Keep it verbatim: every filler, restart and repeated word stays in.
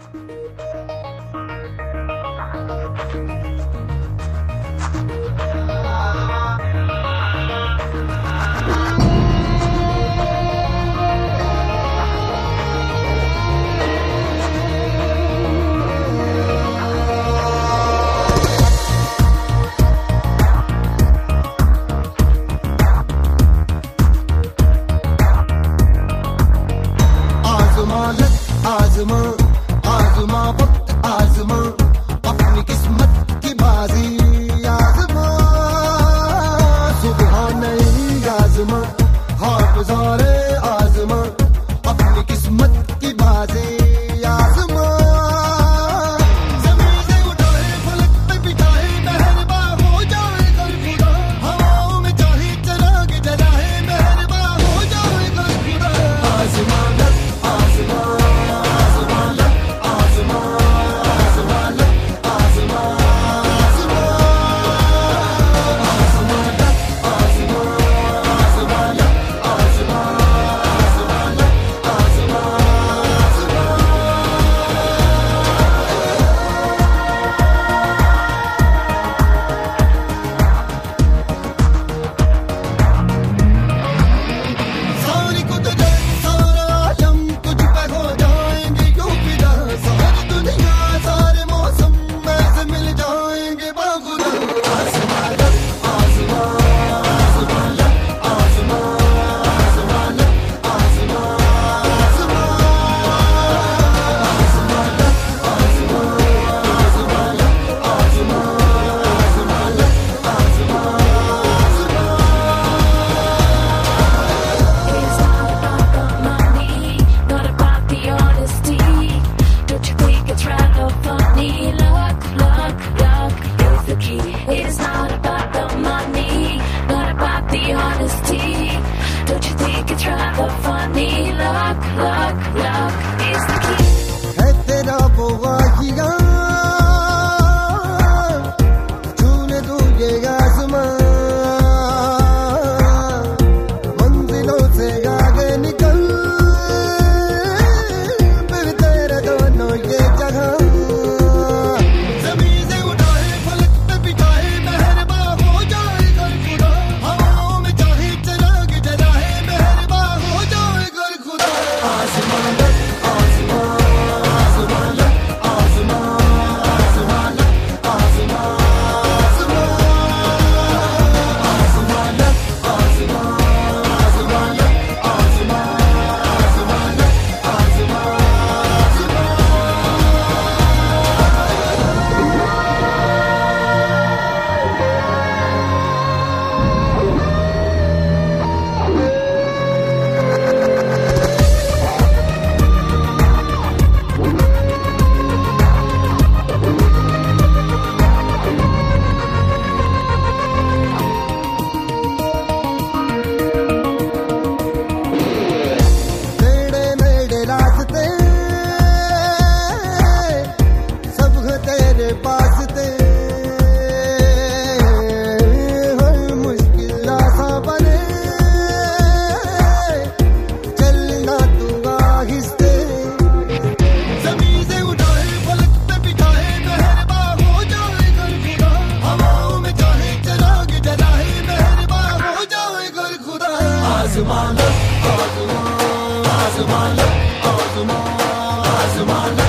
आजमा आजमा वक्त आजमा अपनी किस्मत की बाजी आजमा सुबह नहीं आजमा हाथ गुजारे आजमा अपनी किस्मत की बाजी आजमा जमीन से उठाए फलक पे बिठाए मेहरबा हो जाए कर खुदा हवाओं में चाहे चिराग जलाए मेहरबा हो जाए कर खुदा आजमा आजमा It's not about the money, not about the honesty. Don't you think it's rather funny? Luck, luck, luck is the key. है तेरा वो वाहिया छूने तू ये आसमां मंजिलों से आगे निकल फिर तेरे दोनों ये जगह आसमान आसमान आसमान आसमान